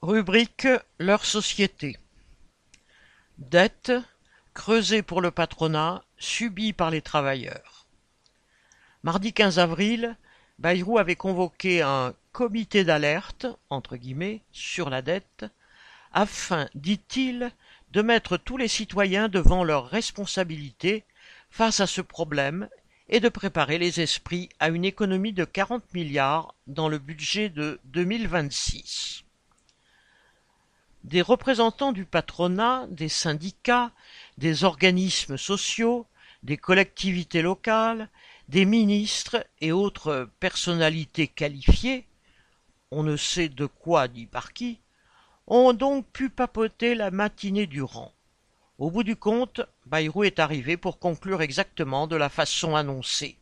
Rubrique leur société. Dette creusée pour le patronat, subie par les travailleurs. Mardi 15 avril, Bayrou avait convoqué un comité d'alerte, entre guillemets, sur la dette, afin, dit-il, de mettre tous les citoyens devant leurs responsabilités face à ce problème et de préparer les esprits à une économie de 40 milliards dans le budget de 2026. Des représentants du patronat, des syndicats, des organismes sociaux, des collectivités locales, des ministres et autres personnalités qualifiées, on ne sait de quoi ni par qui, ont donc pu papoter la matinée durant. Au bout du compte, Bayrou est arrivé pour conclure exactement de la façon annoncée.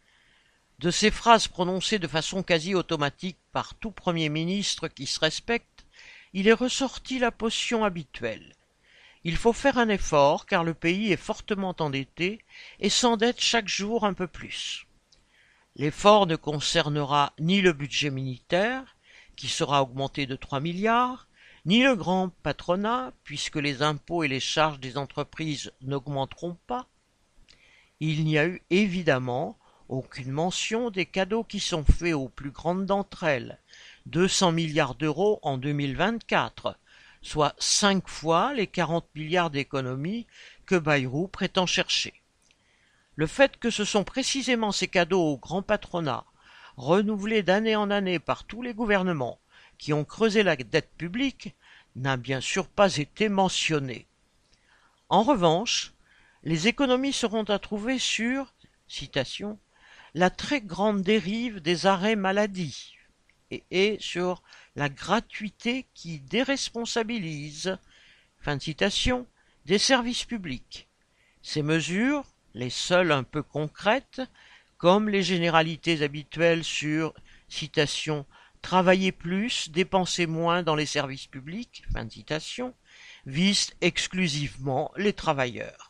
De ces phrases prononcées de façon quasi automatique par tout Premier ministre qui se respecte, il est ressorti la potion habituelle. Il faut faire un effort car le pays est fortement endetté et s'endette chaque jour un peu plus. L'effort ne concernera ni le budget militaire, qui sera augmenté de 3 milliards, ni le grand patronat, puisque les impôts et les charges des entreprises n'augmenteront pas. Il n'y a eu évidemment aucune mention des cadeaux qui sont faits aux plus grandes d'entre elles, 200 milliards d'euros en 2024, soit 5 fois les 40 milliards d'économies que Bayrou prétend chercher. Le fait que ce sont précisément ces cadeaux au grand patronat, renouvelés d'année en année par tous les gouvernements, qui ont creusé la dette publique, n'a bien sûr pas été mentionné. En revanche, les économies seront à trouver sur, citation, la très grande dérive des arrêts maladie et sur la gratuité qui déresponsabilise, fin de citation, des services publics. Ces mesures, les seules un peu concrètes, comme les généralités habituelles sur, citation, travailler plus, dépenser moins dans les services publics, fin de citation, visent exclusivement les travailleurs.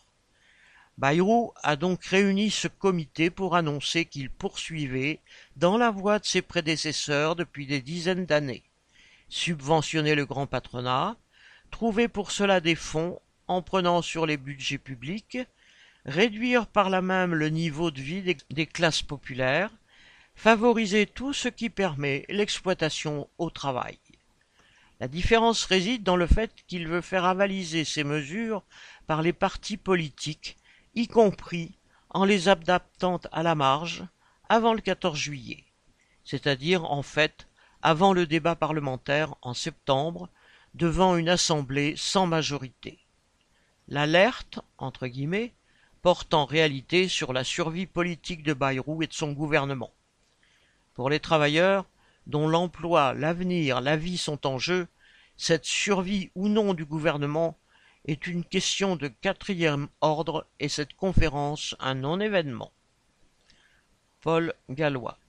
Bayrou a donc réuni ce comité pour annoncer qu'il poursuivait dans la voie de ses prédécesseurs depuis des dizaines d'années. Subventionner le grand patronat, trouver pour cela des fonds en prenant sur les budgets publics, réduire par là même le niveau de vie des classes populaires, favoriser tout ce qui permet l'exploitation au travail. La différence réside dans le fait qu'il veut faire avaliser ces mesures par les partis politiques, y compris en les adaptant à la marge avant le 14 juillet, c'est-à-dire en fait avant le débat parlementaire en septembre devant une assemblée sans majorité. L'alerte, entre guillemets, porte en réalité sur la survie politique de Bayrou et de son gouvernement. Pour les travailleurs, dont l'emploi, l'avenir, la vie sont en jeu, cette survie ou non du gouvernement est une question de quatrième ordre et cette conférence un non-événement. Paul Gallois.